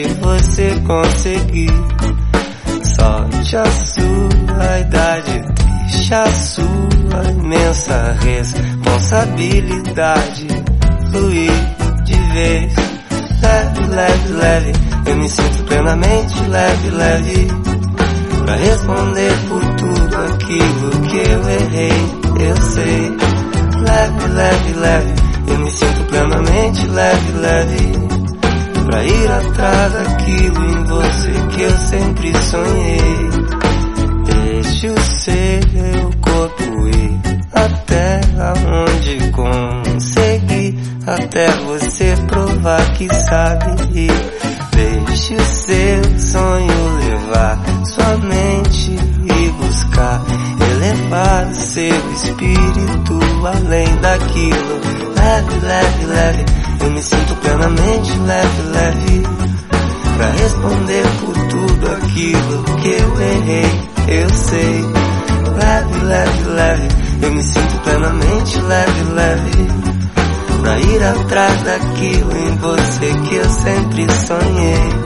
leve você conseguir. Solte a sua idade, deixa a sua imensa responsabilidade fluir de vez. Leve, leve, leve, eu me sinto plenamente leve, leve, pra responder por tudo aquilo que eu errei, eu sei. Leve, leve, leve, eu me sinto plenamente leve, leve, pra ir atrás daquilo em você que eu sempre sonhei. Deixe o seu corpo ir até aonde conseguir, até você provar que sabe ir. Deixe o seu sonho levar sua mente e buscar elevar o seu espírito além daquilo. Leve, leve, leve, eu me sinto plenamente leve, leve, pra responder por tudo aquilo que eu errei, eu sei. Leve, leve, leve, eu me sinto plenamente leve, leve, pra ir atrás daquilo em você que eu sempre sonhei.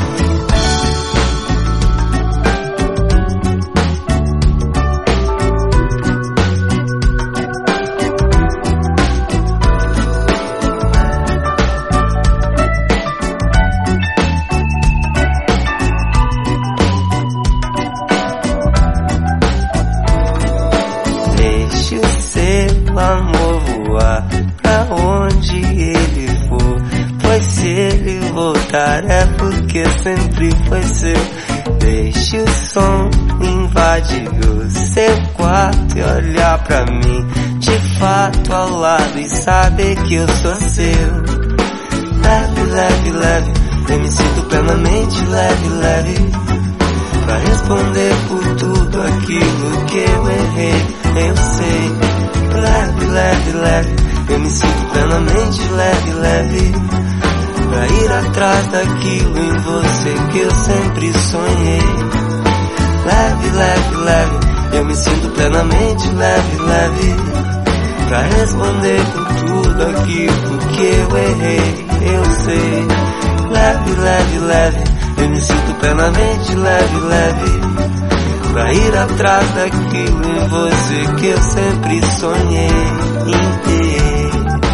Deixe o seu amor voar pra onde ele for, pois se ele voltar é porque sempre foi seu. Deixe o som invadir o seu quarto e olhar pra mim de fato ao lado e saber que eu sou seu. Leve, leve, leve, eu me sinto plenamente leve, leve, pra responder por tudo aquilo que eu errei, eu sei. Leve, leve, leve, eu me sinto plenamente leve, leve, pra ir atrás daquilo em você que eu sempre sonhei. Leve, leve, leve, eu me sinto plenamente leve, leve, pra responder por tudo aquilo que eu errei, eu sei. Leve, leve, leve, eu me sinto plenamente leve, leve, pra ir atrás daquilo em você que eu sempre sonhei em ter.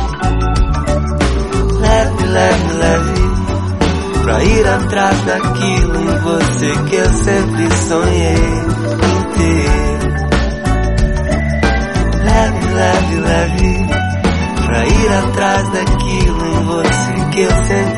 Leve, leve, leve, pra ir atrás daquilo em você que eu sempre sonhei em ter. Leve, leve, leve, pra ir atrás daquilo em você que eu sempre